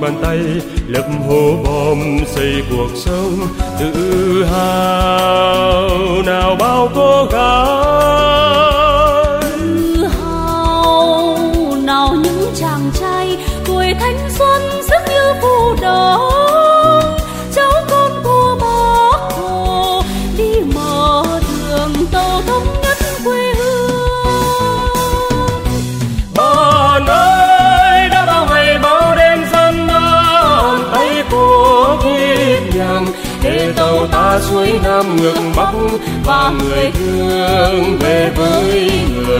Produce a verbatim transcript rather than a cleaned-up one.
bàn tay lập hồ bom xây cuộc sống tự hào nào bao cô gái tự hào nào những chàng trai tuổi thanh xuân sức như phù đông cháu con của Bác Hồ đi mở đường tàu thống nhất quê hương. Bạn ơi đã bao ngày bao đêm gian nan tay cô nhịp nhàng để tàu ta xuôi nam ngược bắc và người thương về với người.